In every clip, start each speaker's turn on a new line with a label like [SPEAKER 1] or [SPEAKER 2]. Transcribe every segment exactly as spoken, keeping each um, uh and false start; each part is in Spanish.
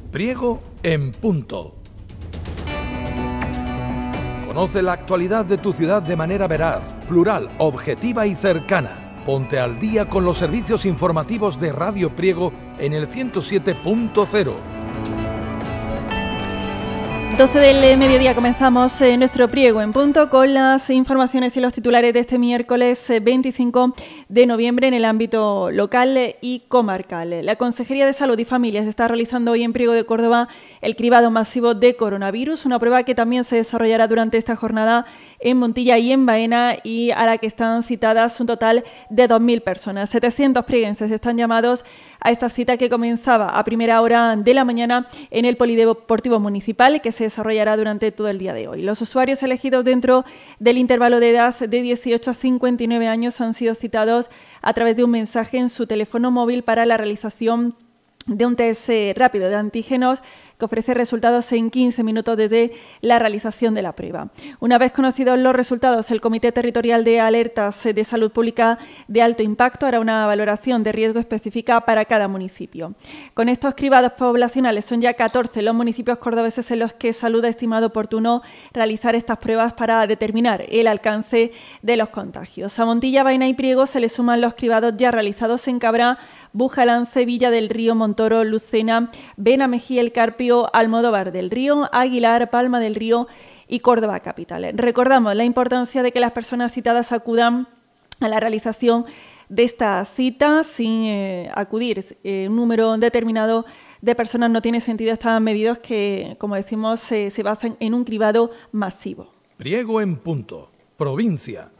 [SPEAKER 1] Priego en punto. Conoce la actualidad de tu ciudad de manera veraz, plural, objetiva y cercana. Ponte al día con los servicios informativos de Radio Priego en el ciento siete punto cero.
[SPEAKER 2] doce del mediodía comenzamos eh, nuestro Priego en punto con las informaciones y los titulares de este miércoles eh, veinticinco de noviembre en el ámbito local y comarcal. La Consejería de Salud y Familias está realizando hoy en Priego de Córdoba el cribado masivo de coronavirus, una prueba que también se desarrollará durante esta jornada en Montilla y en Baena y a la que están citadas un total de dos mil personas. setecientos prieguenses están llamados a esta cita que comenzaba a primera hora de la mañana en el Polideportivo Municipal, que se desarrollará durante todo el día de hoy. Los usuarios elegidos dentro del intervalo de edad de dieciocho a cincuenta y nueve años han sido citados a través de un mensaje en su teléfono móvil para la realización de un test eh, rápido de antígenos que ofrece resultados en quince minutos desde la realización de la prueba. Una vez conocidos los resultados, el Comité Territorial de Alertas de Salud Pública de Alto Impacto hará una valoración de riesgo específica para cada municipio. Con estos cribados poblacionales son ya catorce los municipios cordobeses en los que Salud ha estimado oportuno realizar estas pruebas para determinar el alcance de los contagios. A Montilla, Baena y Priego se le suman los cribados ya realizados en Cabra, Bujalance, Villa del Río, Montoro, Lucena, Benamejía, El Carpio, Almodóvar del Río, Aguilar, Palma del Río y Córdoba capital. Recordamos la importancia de que las personas citadas acudan a la realización de esta cita sin eh, acudir eh, un número determinado de personas. No tiene sentido estas medidas que, como decimos, eh, se basan en un cribado masivo.
[SPEAKER 1] Priego en punto. Provincia.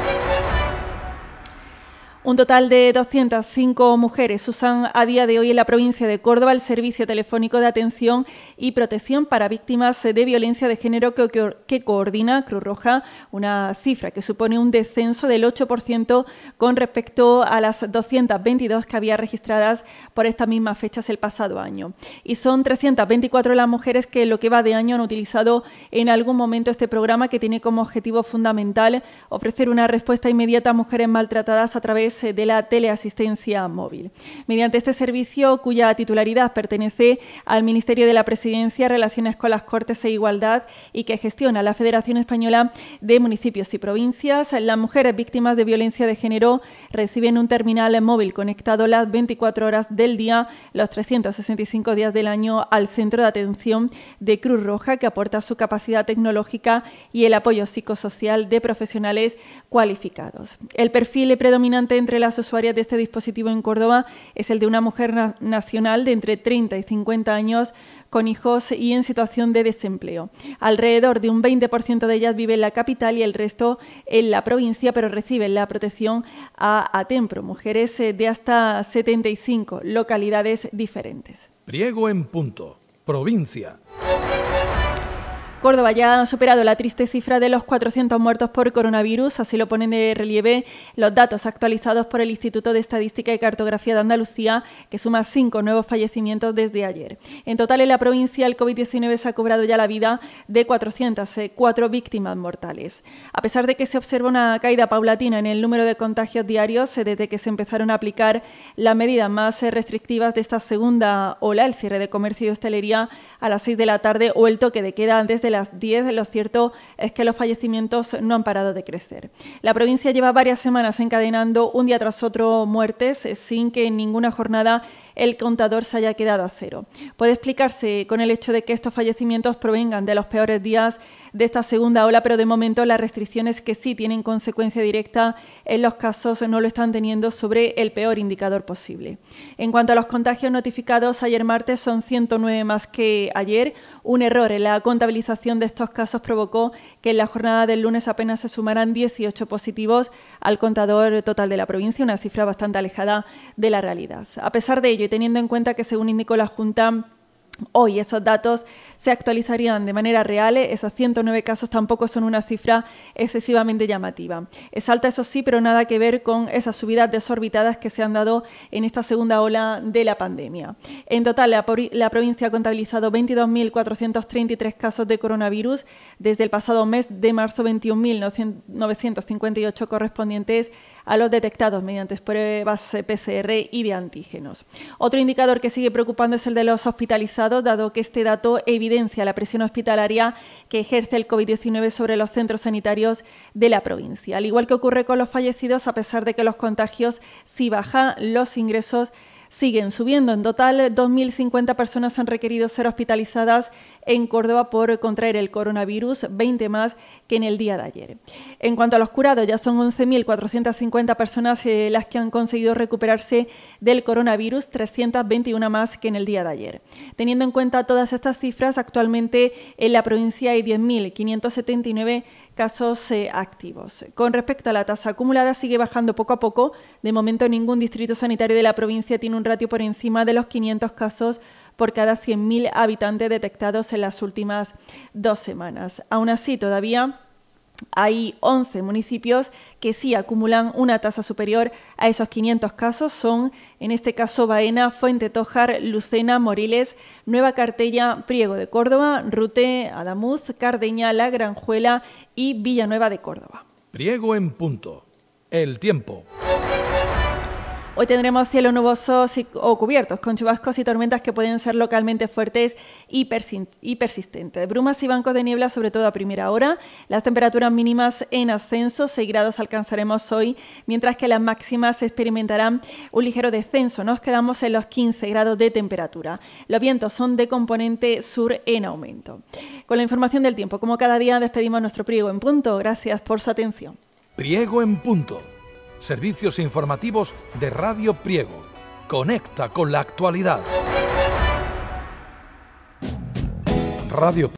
[SPEAKER 2] Un total de doscientas cinco mujeres usan a día de hoy en la provincia de Córdoba el servicio telefónico de atención y protección para víctimas de violencia de género que, que, que coordina Cruz Roja, una cifra que supone un descenso del ocho por ciento con respecto a las doscientas veintidós que había registradas por estas mismas fechas el pasado año. Y son trescientas veinticuatro las mujeres que en lo que va de año han utilizado en algún momento este programa, que tiene como objetivo fundamental ofrecer una respuesta inmediata a mujeres maltratadas a través de la teleasistencia móvil. Mediante este servicio, cuya titularidad pertenece al Ministerio de la Presidencia, Relaciones con las Cortes e Igualdad, y que gestiona la Federación Española de Municipios y Provincias, las mujeres víctimas de violencia de género reciben un terminal móvil conectado las veinticuatro horas del día, los trescientos sesenta y cinco días del año, al centro de atención de Cruz Roja, que aporta su capacidad tecnológica y el apoyo psicosocial de profesionales cualificados. El perfil predominante entre las usuarias de este dispositivo en Córdoba es el de una mujer na- nacional de entre treinta y cincuenta años con hijos y en situación de desempleo. Alrededor de un veinte por ciento de ellas vive en la capital y el resto en la provincia, pero reciben la protección a, a Tempro, mujeres de hasta setenta y cinco localidades diferentes.
[SPEAKER 1] Priego en punto. Provincia.
[SPEAKER 2] Córdoba ya ha superado la triste cifra de los cuatrocientos muertos por coronavirus, así lo ponen de relieve los datos actualizados por el Instituto de Estadística y Cartografía de Andalucía, que suma cinco nuevos fallecimientos desde ayer. En total, en la provincia, el COVID diecinueve se ha cobrado ya la vida de cuatrocientas cuatro víctimas mortales. A pesar de que se observa una caída paulatina en el número de contagios diarios desde que se empezaron a aplicar las medidas más restrictivas de esta segunda ola, el cierre de comercio y hostelería a las seis de la tarde o el toque de queda desde las diez, lo cierto es que los fallecimientos no han parado de crecer. La provincia lleva varias semanas encadenando un día tras otro muertes sin que en ninguna jornada el contador se haya quedado a cero. Puede explicarse con el hecho de que estos fallecimientos provengan de los peores días de esta segunda ola, pero de momento las restricciones que sí tienen consecuencia directa en los casos no lo están teniendo sobre el peor indicador posible. En cuanto a los contagios notificados, ayer martes son ciento nueve más que ayer. Un error en la contabilización de estos casos provocó que en la jornada del lunes apenas se sumaran dieciocho positivos al contador total de la provincia, una cifra bastante alejada de la realidad. A pesar de ello, y teniendo en cuenta que, según indicó la Junta, hoy esos datos se actualizarían de manera real, esos ciento nueve casos tampoco son una cifra excesivamente llamativa. Es alta, eso sí, pero nada que ver con esas subidas desorbitadas que se han dado en esta segunda ola de la pandemia. En total, la, la provincia ha contabilizado veintidós mil cuatrocientos treinta y tres casos de coronavirus desde el pasado mes de marzo, veintiún mil novecientos cincuenta y ocho correspondientes a los detectados mediante pruebas P C R y de antígenos. Otro indicador que sigue preocupando es el de los hospitalizados, dado que este dato evidencia la presión hospitalaria que ejerce el COVID diecinueve sobre los centros sanitarios de la provincia. Al igual que ocurre con los fallecidos, a pesar de que los contagios sí bajan, los ingresos siguen subiendo. En total, dos mil cincuenta personas han requerido ser hospitalizadas en Córdoba por contraer el coronavirus, veinte más que en el día de ayer. En cuanto a los curados, ya son once mil cuatrocientas cincuenta personas eh, las que han conseguido recuperarse del coronavirus, trescientas veintiuna más que en el día de ayer. Teniendo en cuenta todas estas cifras, actualmente en la provincia hay diez mil quinientos setenta y nueve casos eh, activos. Con respecto a la tasa acumulada, sigue bajando poco a poco. De momento, ningún distrito sanitario de la provincia tiene un ratio por encima de los quinientos casos por cada cien mil habitantes detectados en las últimas dos semanas. Aún así, todavía hay once municipios que sí acumulan una tasa superior a esos quinientos casos. Son, en este caso, Baena, Fuentetójar, Lucena, Moriles, Nueva Cartella, Priego de Córdoba, Rute, Adamuz, Cardeña, La Granjuela y Villanueva de Córdoba.
[SPEAKER 1] Priego en punto. El tiempo.
[SPEAKER 2] Hoy tendremos cielos nubosos y, o cubiertos con chubascos y tormentas que pueden ser localmente fuertes y, persi y persistentes. Brumas y bancos de niebla, sobre todo a primera hora. Las temperaturas mínimas en ascenso, seis grados alcanzaremos hoy, mientras que las máximas experimentarán un ligero descenso. Nos quedamos en los quince grados de temperatura. Los vientos son de componente sur en aumento. Con la información del tiempo, como cada día, despedimos nuestro Priego en Punto. Gracias por su atención.
[SPEAKER 1] Priego en Punto. Servicios informativos de Radio Priego. Conecta con la actualidad. Radio